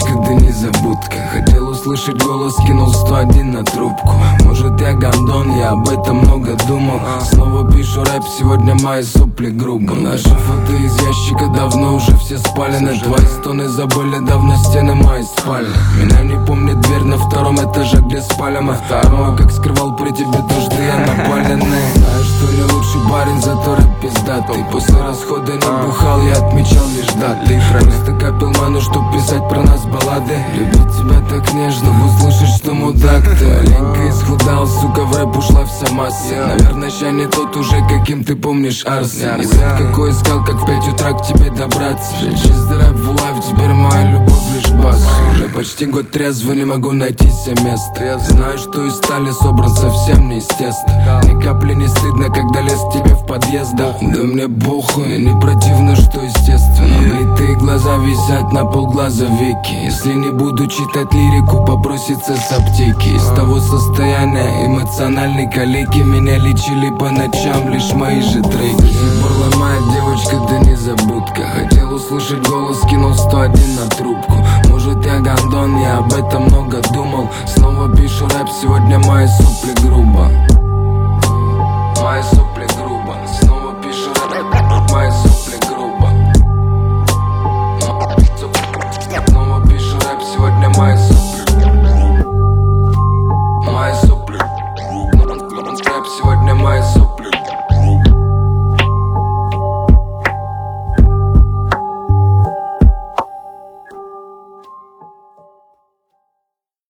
девочка, да незабудка. Хотел услышать голос, кинул 101 на трубку. Может я гандон, я об этом много думал. Снова пишу рэп, сегодня мои сопли грубо. Наши фото из ящика давно уже все спалены. Твои стоны забыли давно стены моей спальни. Меня не помнит дверь на втором этаже, где спали мы. Второй, как скрывал при тебе то, что я напаленный. Знаешь, что не лучший парень, зато рэп пиздатый. После расхода не бухал, я отмечал лишь даты. Просто копил ману, чтоб писать про нас баллады. Люблю тебя так нежно, услышать, что мудак ты. Маленько исхудал, сука, в рэп ушла вся масса. Наверное, ща не тот уже, каким ты помнишь Арсен. Не тот, какой искал, как в 5 утра к тебе добраться. Чистый рэп в лайф, теперь моя любовь лишь бас. Уже почти год трезво, не могу найти себе место. Я знаю, что из стали собран совсем неестественно. Ни капли не стыдно, когда лез к тебе в подъезд. Да мне похуй, не противно, что естественно. Блитые глаза висят на полглаза веки. Если не буду читать лирику, попросится с аптеки. Из того состояния эмоциональной калеки меня лечили по ночам лишь мои же треки. До сих пор ломает девочка, да незабудка. Хотел услышать голос, кинул 101 на трубку. Может я гандон, я об этом много думал. Снова пишу рэп, сегодня мои сопли грубо.